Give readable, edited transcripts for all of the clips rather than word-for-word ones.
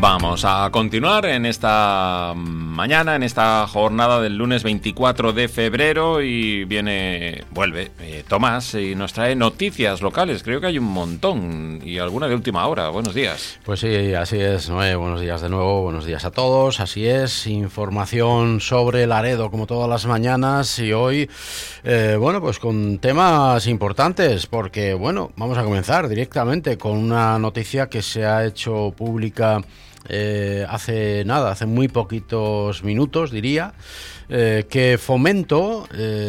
Vamos a continuar en esta mañana, en esta jornada del lunes 24 de febrero y vuelve Tomás y nos trae noticias locales. Creo que hay un montón y alguna de última hora. Buenos días. Pues sí, así es, Noé. Buenos días de nuevo, buenos días a todos. Así es, información sobre Laredo como todas las mañanas y hoy, pues con temas importantes porque, vamos a comenzar directamente con una noticia que se ha hecho pública hace muy poquitos minutos, diría, que Fomento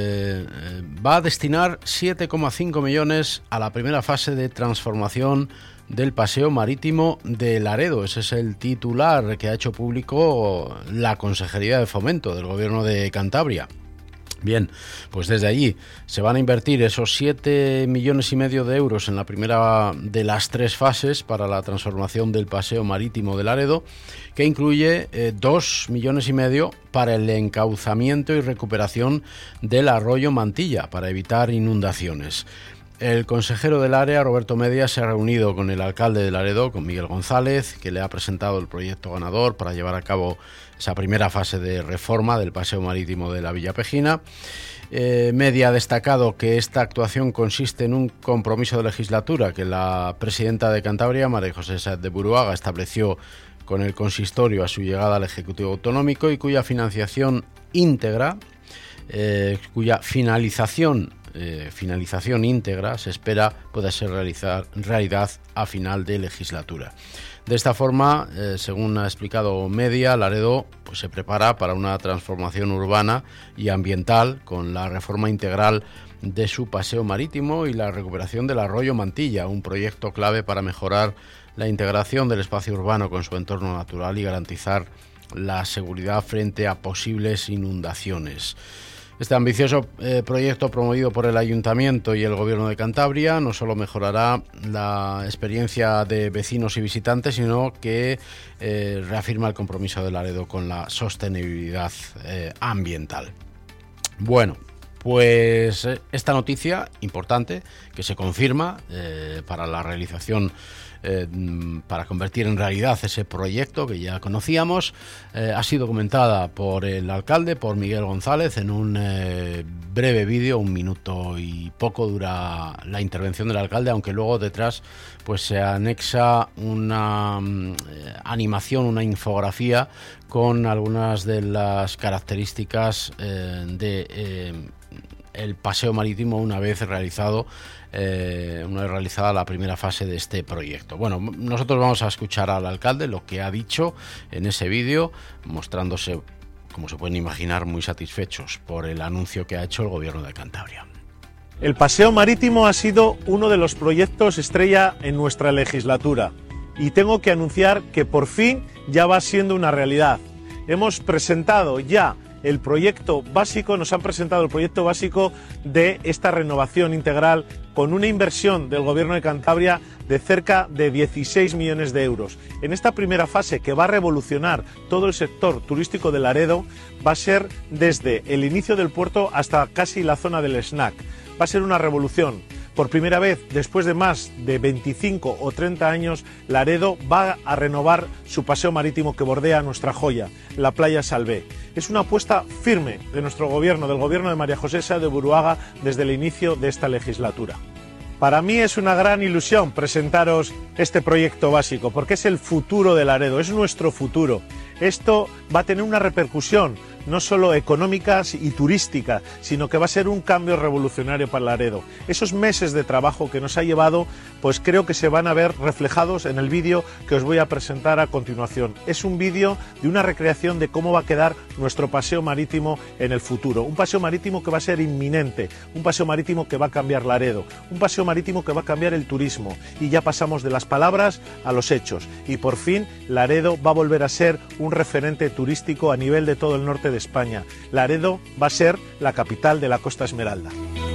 va a destinar 7,5 millones a la primera fase de transformación del paseo marítimo de Laredo. Ese es el titular que ha hecho público la Consejería de Fomento del Gobierno de Cantabria. Bien, pues desde allí se van a invertir esos 7,5 millones de euros en la primera de las 3 fases para la transformación del paseo marítimo de Laredo, que incluye 2,5 millones para el encauzamiento y recuperación del arroyo Mantilla para evitar inundaciones. El consejero del área, Roberto Media, se ha reunido con el alcalde de Laredo, con Miguel González, que le ha presentado el proyecto ganador para llevar a cabo esa primera fase de reforma del paseo marítimo de la Villa Pejina. Media ha destacado que esta actuación consiste en un compromiso de legislatura que la presidenta de Cantabria, María José Sáez de Buruaga, estableció con el consistorio a su llegada al Ejecutivo Autonómico y cuya financiación íntegra, cuya finalización íntegra se espera pueda ser realidad a final de legislatura. De esta forma, según ha explicado Media, Laredo se prepara para una transformación urbana y ambiental con la reforma integral de su paseo marítimo y la recuperación del arroyo Mantilla, un proyecto clave para mejorar la integración del espacio urbano con su entorno natural y garantizar la seguridad frente a posibles inundaciones. Este ambicioso proyecto promovido por el Ayuntamiento y el Gobierno de Cantabria no solo mejorará la experiencia de vecinos y visitantes, sino que reafirma el compromiso de Laredo con la sostenibilidad ambiental. Bueno, pues esta noticia importante que se confirma para la realización para convertir en realidad ese proyecto que ya conocíamos, ha sido comentada por el alcalde, por Miguel González, en un breve vídeo, 1 minuto y poco dura la intervención del alcalde, aunque luego detrás pues se anexa una animación, una infografía con algunas de las características el paseo marítimo una vez realizada la primera fase de este proyecto. Bueno, nosotros vamos a escuchar al alcalde lo que ha dicho en ese vídeo, mostrándose, como se pueden imaginar, muy satisfechos por el anuncio que ha hecho el Gobierno de Cantabria. El paseo marítimo ha sido uno de los proyectos estrella en nuestra legislatura y tengo que anunciar que por fin ya va siendo una realidad. Hemos presentado ya el proyecto básico, nos han presentado el proyecto básico de esta renovación integral con una inversión del Gobierno de Cantabria de cerca de 16 millones de euros. En esta primera fase, que va a revolucionar todo el sector turístico de Laredo, va a ser desde el inicio del puerto hasta casi la zona del snack. Va a ser una revolución. Por primera vez, después de más de 25 o 30 años, Laredo va a renovar su paseo marítimo que bordea nuestra joya, la playa Salvé. Es una apuesta firme de nuestro gobierno, del gobierno de María José Sáez de Buruaga, desde el inicio de esta legislatura. Para mí es una gran ilusión presentaros este proyecto básico, porque es el futuro de Laredo, es nuestro futuro. Esto va a tener una repercusión no solo económica y turística, sino que va a ser un cambio revolucionario para Laredo. Esos meses de trabajo que nos ha llevado, pues creo que se van a ver reflejados en el vídeo que os voy a presentar a continuación. Es un vídeo de una recreación de cómo va a quedar nuestro paseo marítimo en el futuro. Un paseo marítimo que va a ser inminente, un paseo marítimo que va a cambiar Laredo, un paseo marítimo que va a cambiar el turismo. Y ya pasamos de las palabras a los hechos. Y por fin Laredo va a volver a ser un referente turístico a nivel de todo el norte de España. Laredo va a ser la capital de la Costa Esmeralda.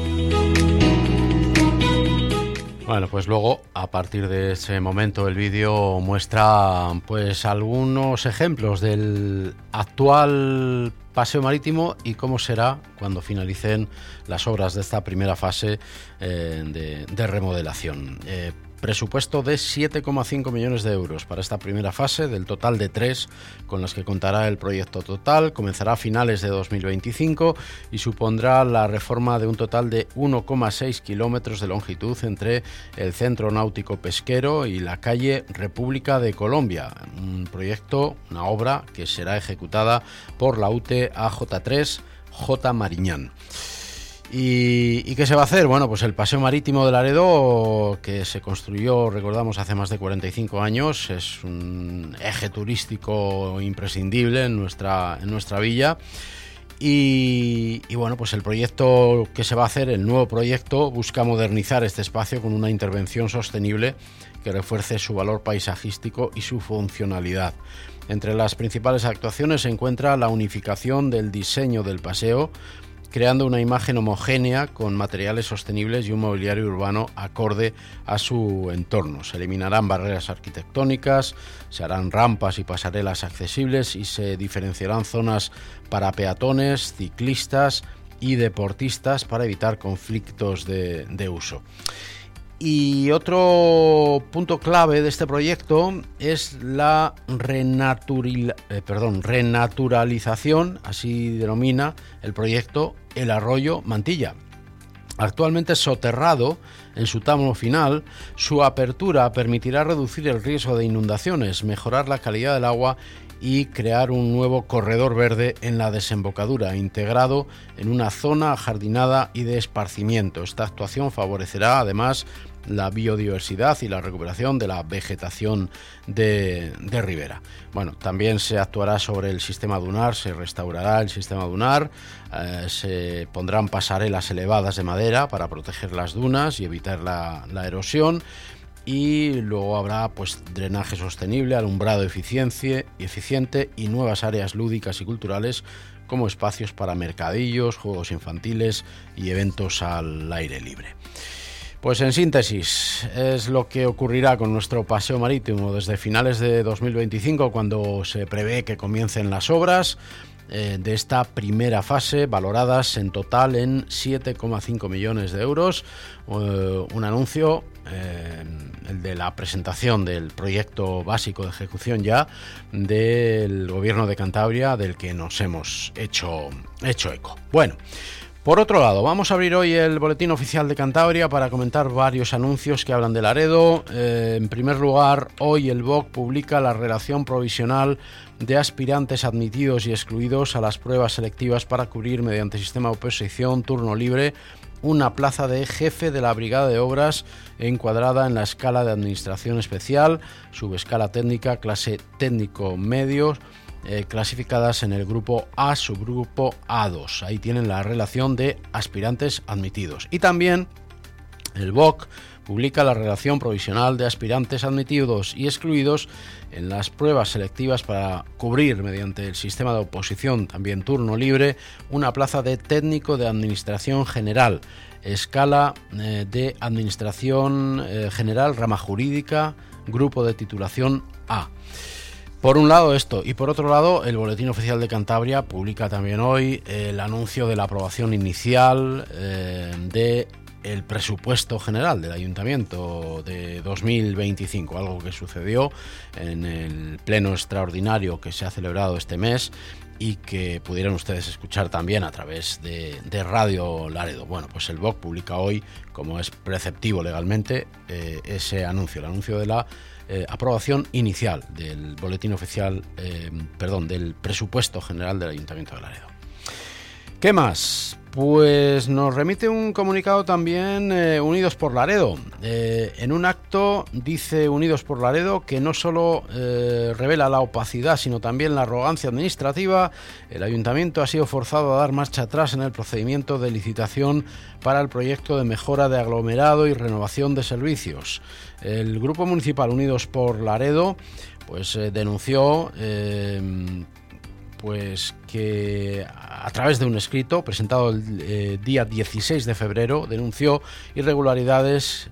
Bueno, pues luego, a partir de ese momento, el vídeo muestra pues algunos ejemplos del actual paseo marítimo y cómo será cuando finalicen las obras de esta primera fase de remodelación. presupuesto de 7,5 millones de euros para esta primera fase, del total de 3 con las que contará el proyecto total. Comenzará a finales de 2025 y supondrá la reforma de un total de 1,6 kilómetros de longitud entre el Centro Náutico Pesquero y la calle República de Colombia. Un proyecto, una obra que será ejecutada por la UTE AJ3 J. Mariñán. ¿Y qué se va a hacer? Bueno, pues el Paseo Marítimo de Laredo, que se construyó, recordamos, hace más de 45 años, es un eje turístico imprescindible en nuestra villa. Y bueno, pues el proyecto que se va a hacer, el nuevo proyecto, busca modernizar este espacio con una intervención sostenible que refuerce su valor paisajístico y su funcionalidad. Entre las principales actuaciones se encuentra la unificación del diseño del paseo, creando una imagen homogénea con materiales sostenibles y un mobiliario urbano acorde a su entorno. Se eliminarán barreras arquitectónicas, se harán rampas y pasarelas accesibles y se diferenciarán zonas para peatones, ciclistas y deportistas para evitar conflictos de uso. Y otro punto clave de este proyecto es la renaturalización, así denomina el proyecto, el arroyo Mantilla. Actualmente soterrado en su tramo final, su apertura permitirá reducir el riesgo de inundaciones, mejorar la calidad del agua y crear un nuevo corredor verde en la desembocadura, integrado en una zona ajardinada y de esparcimiento. Esta actuación favorecerá además la biodiversidad y la recuperación de la vegetación de ribera. Bueno, también se actuará sobre el sistema dunar, se restaurará el sistema dunar, se pondrán pasarelas elevadas de madera para proteger las dunas y evitar la erosión. Y luego habrá pues drenaje sostenible, alumbrado eficiente y nuevas áreas lúdicas y culturales como espacios para mercadillos, juegos infantiles y eventos al aire libre. Pues en síntesis, es lo que ocurrirá con nuestro paseo marítimo desde finales de 2025, cuando se prevé que comiencen las obras de esta primera fase, valoradas en total en 7,5 millones de euros. Un anuncio, el de la presentación del proyecto básico de ejecución ya del Gobierno de Cantabria, del que nos hemos hecho eco. Bueno, por otro lado, vamos a abrir hoy el Boletín Oficial de Cantabria para comentar varios anuncios que hablan de Laredo. En primer lugar, hoy el BOC publica la relación provisional de aspirantes admitidos y excluidos a las pruebas selectivas para cubrir, mediante sistema de oposición turno libre, una plaza de jefe de la Brigada de Obras encuadrada en la escala de Administración Especial, subescala técnica, clase técnico medio, clasificadas en el grupo A, subgrupo A2. Ahí tienen la relación de aspirantes admitidos. Y también el BOC publica la relación provisional de aspirantes admitidos y excluidos en las pruebas selectivas para cubrir, mediante el sistema de oposición, también turno libre, una plaza de técnico de Administración General, escala de Administración General, rama jurídica, grupo de titulación A. Por un lado esto, y por otro lado el Boletín Oficial de Cantabria publica también hoy el anuncio de la aprobación inicial de el presupuesto general del Ayuntamiento de 2025, algo que sucedió en el pleno extraordinario que se ha celebrado este mes y que pudieron ustedes escuchar también a través de Radio Laredo. Bueno, pues el BOC publica hoy, como es preceptivo legalmente, ese anuncio, el anuncio de la aprobación inicial del boletín oficial, del presupuesto general del Ayuntamiento de Laredo. ¿Qué más? Pues nos remite un comunicado también Unidos por Laredo. En un acto dice Unidos por Laredo que no solo revela la opacidad, sino también la arrogancia administrativa. El Ayuntamiento ha sido forzado a dar marcha atrás en el procedimiento de licitación para el proyecto de mejora de aglomerado y renovación de servicios. El Grupo Municipal Unidos por Laredo pues denunció que a través de un escrito presentado el día 16 de febrero denunció irregularidades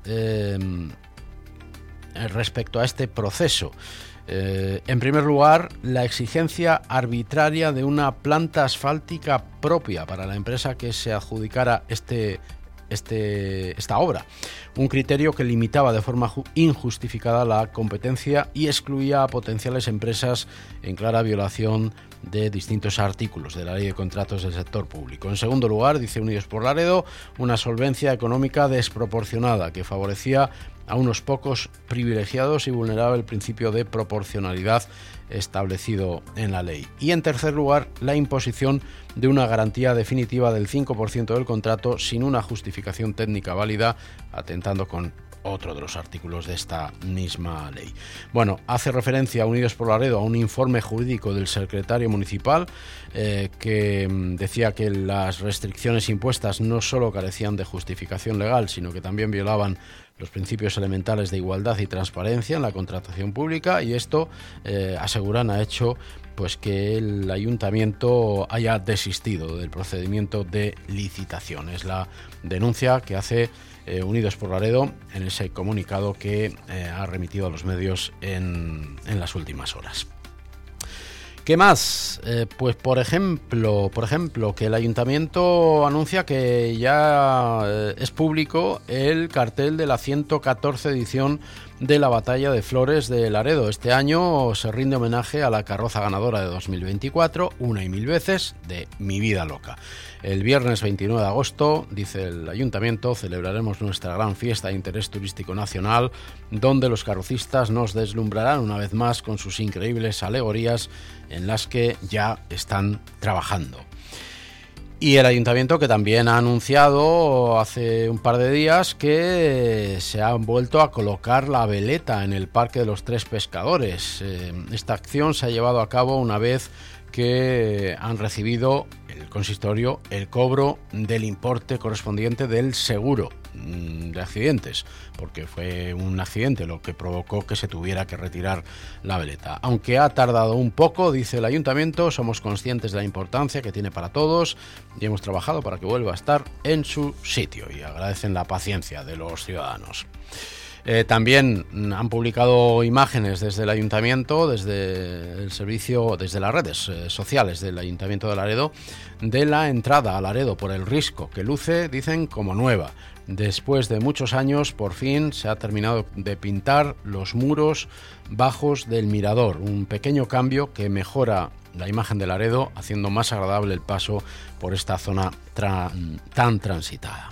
respecto a este proceso. En primer lugar, la exigencia arbitraria de una planta asfáltica propia para la empresa que se adjudicara este esta obra. Un criterio que limitaba de forma injustificada la competencia y excluía a potenciales empresas en clara violación de distintos artículos de la Ley de Contratos del Sector Público. En segundo lugar, dice Unidos por Laredo, una solvencia económica desproporcionada que favorecía a unos pocos privilegiados y vulneraba el principio de proporcionalidad establecido en la ley. Y en tercer lugar, la imposición de una garantía definitiva del 5% del contrato sin una justificación técnica válida, atentando con otro de los artículos de esta misma ley. Bueno, hace referencia a Unidos por Laredo a un informe jurídico del secretario municipal que decía que las restricciones impuestas no solo carecían de justificación legal, sino que también violaban los principios elementales de igualdad y transparencia en la contratación pública, y esto, aseguran, ha hecho pues que el ayuntamiento haya desistido del procedimiento de licitación. Es la denuncia que hace Unidos por Laredo en ese comunicado que ha remitido a los medios en las últimas horas. ¿Qué más? Pues por ejemplo, que el ayuntamiento anuncia que ya es público el cartel de la 114 edición de la Batalla de Flores de Laredo. Este año se rinde homenaje a la carroza ganadora de 2024, Una y Mil Veces, de Mi Vida Loca. El viernes 29 de agosto, dice el ayuntamiento, celebraremos nuestra gran fiesta de interés turístico nacional, donde los carrocistas nos deslumbrarán una vez más con sus increíbles alegorías en las que ya están trabajando. Y el ayuntamiento, que también ha anunciado hace un par de días que se han vuelto a colocar la veleta en el Parque de los Tres Pescadores. Esta acción se ha llevado a cabo una vez que han recibido el consistorio el cobro del importe correspondiente del seguro de accidentes, porque fue un accidente lo que provocó que se tuviera que retirar la veleta. Aunque ha tardado un poco, dice el ayuntamiento, somos conscientes de la importancia que tiene para todos y hemos trabajado para que vuelva a estar en su sitio, y agradecen la paciencia de los ciudadanos. También han publicado imágenes desde el ayuntamiento, desde el servicio, desde las redes sociales del Ayuntamiento de Laredo, de la entrada a Laredo por el Risco, que luce, dicen, como nueva. Después de muchos años, por fin se ha terminado de pintar los muros bajos del mirador, un pequeño cambio que mejora la imagen de Laredo, haciendo más agradable el paso por esta zona tan transitada.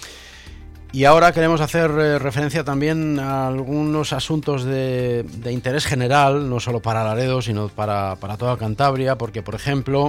Y ahora queremos hacer referencia también a algunos asuntos de interés general, no solo para Laredo, sino para toda Cantabria, porque, por ejemplo,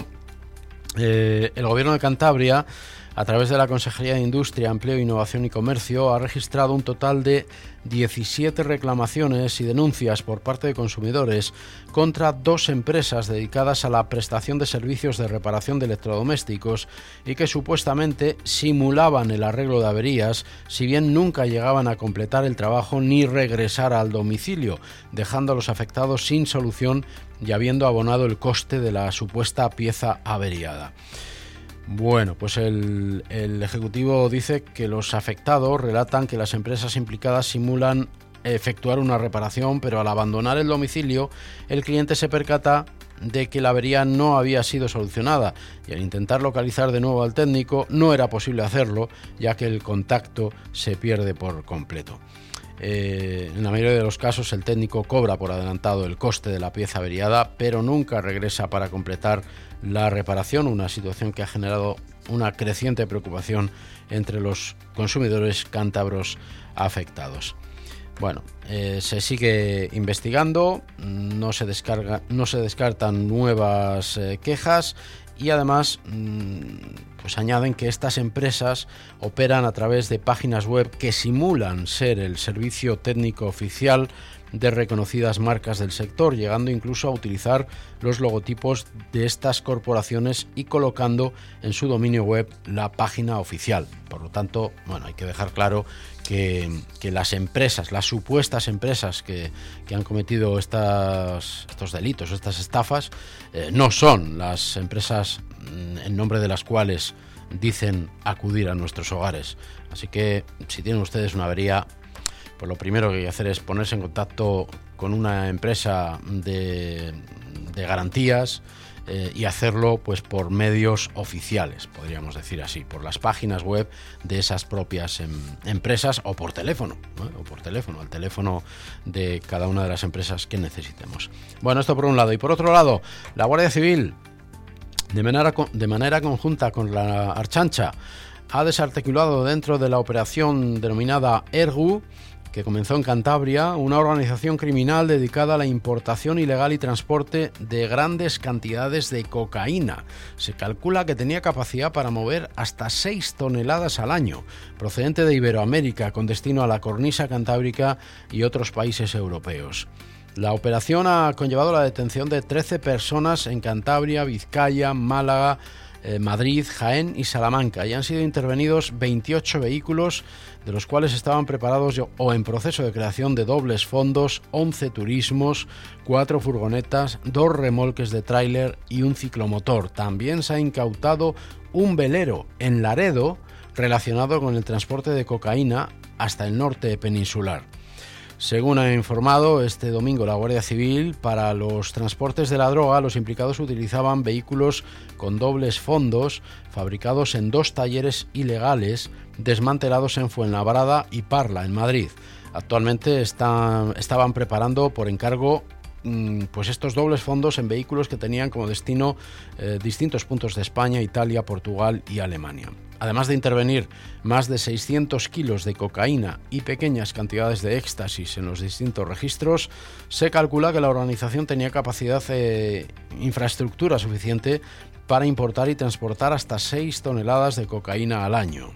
el Gobierno de Cantabria, a través de la Consejería de Industria, Empleo, Innovación y Comercio, ha registrado un total de 17 reclamaciones y denuncias por parte de consumidores contra 2 empresas dedicadas a la prestación de servicios de reparación de electrodomésticos y que supuestamente simulaban el arreglo de averías, si bien nunca llegaban a completar el trabajo ni regresar al domicilio, dejando a los afectados sin solución y habiendo abonado el coste de la supuesta pieza averiada. Bueno, pues el Ejecutivo dice que los afectados relatan que las empresas implicadas simulan efectuar una reparación, pero al abandonar el domicilio, el cliente se percata de que la avería no había sido solucionada y al intentar localizar de nuevo al técnico no era posible hacerlo, ya que el contacto se pierde por completo. En la mayoría de los casos el técnico cobra por adelantado el coste de la pieza averiada, pero nunca regresa para completar la reparación, una situación que ha generado una creciente preocupación entre los consumidores cántabros afectados. Bueno, se sigue investigando, no se descartan nuevas quejas y además pues añaden que estas empresas operan a través de páginas web que simulan ser el servicio técnico oficial de reconocidas marcas del sector, llegando incluso a utilizar los logotipos de estas corporaciones y colocando en su dominio web la página oficial. Por lo tanto, bueno, hay que dejar claro que las empresas, las supuestas empresas que han cometido estos delitos, estas estafas, no son las empresas en nombre de las cuales dicen acudir a nuestros hogares. Así que si tienen ustedes una avería, pues lo primero que hay que hacer es ponerse en contacto con una empresa de garantías y hacerlo pues por medios oficiales, podríamos decir así, por las páginas web de esas propias empresas o por teléfono, ¿no? O por teléfono, el teléfono de cada una de las empresas que necesitemos. Bueno, esto por un lado. Y por otro lado, la Guardia Civil, de manera conjunta con la Archancha, ha desarticulado dentro de la operación denominada Ergu, que comenzó en Cantabria, una organización criminal dedicada a la importación ilegal y transporte de grandes cantidades de cocaína. Se calcula que tenía capacidad para mover hasta 6 toneladas al año, procedente de Iberoamérica, con destino a la cornisa cantábrica y otros países europeos. La operación ha conllevado la detención de 13 personas en Cantabria, Vizcaya, Málaga, Madrid, Jaén y Salamanca, y han sido intervenidos 28 vehículos, de los cuales estaban preparados o en proceso de creación de dobles fondos, 11 turismos, 4 furgonetas, 2 remolques de tráiler y un ciclomotor. También se ha incautado un velero en Laredo relacionado con el transporte de cocaína hasta el norte peninsular. Según ha informado este domingo la Guardia Civil, para los transportes de la droga los implicados utilizaban vehículos con dobles fondos fabricados en 2 talleres ilegales desmantelados en Fuenlabrada y Parla, en Madrid. Actualmente estaban preparando por encargo pues estos dobles fondos en vehículos que tenían como destino distintos puntos de España, Italia, Portugal y Alemania. Además de intervenir más de 600 kilos de cocaína y pequeñas cantidades de éxtasis en los distintos registros, se calcula que la organización tenía capacidad de infraestructura suficiente para importar y transportar hasta 6 toneladas de cocaína al año.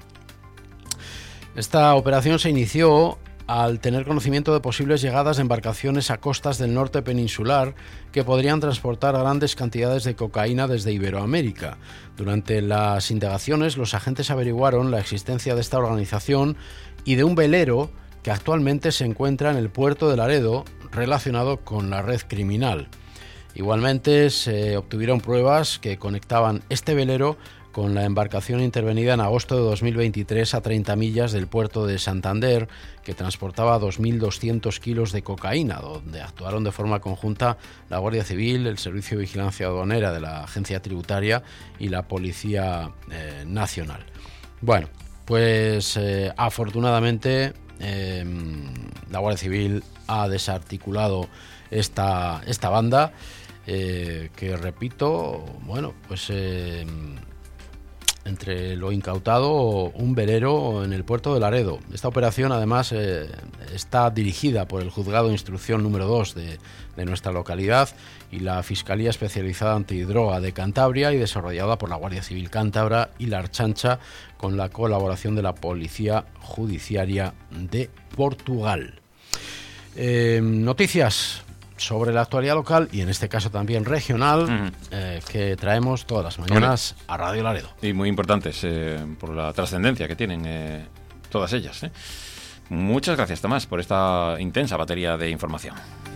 Esta operación se inició al tener conocimiento de posibles llegadas de embarcaciones a costas del norte peninsular que podrían transportar grandes cantidades de cocaína desde Iberoamérica. Durante las indagaciones, los agentes averiguaron la existencia de esta organización y de un velero que actualmente se encuentra en el puerto de Laredo relacionado con la red criminal. Igualmente, se obtuvieron pruebas que conectaban este velero con la embarcación intervenida en agosto de 2023 a 30 millas del puerto de Santander, que transportaba 2.200 kilos de cocaína, donde actuaron de forma conjunta la Guardia Civil, el Servicio de Vigilancia Aduanera de la Agencia Tributaria y la Policía Nacional. Bueno, pues afortunadamente la Guardia Civil ha desarticulado esta banda, que repito, bueno, pues entre lo incautado, un velero en el puerto de Laredo. Esta operación además está dirigida por el Juzgado de Instrucción número 2 de nuestra localidad y la Fiscalía Especializada Antidroga de Cantabria, y desarrollada por la Guardia Civil Cántabra y la Archancha con la colaboración de la Policía Judiciaria de Portugal. Noticias sobre la actualidad local y en este caso también regional, que traemos todas las mañanas a Radio Laredo. Y muy importantes por la trascendencia que tienen todas ellas. Muchas gracias, Tomás, por esta intensa batería de información.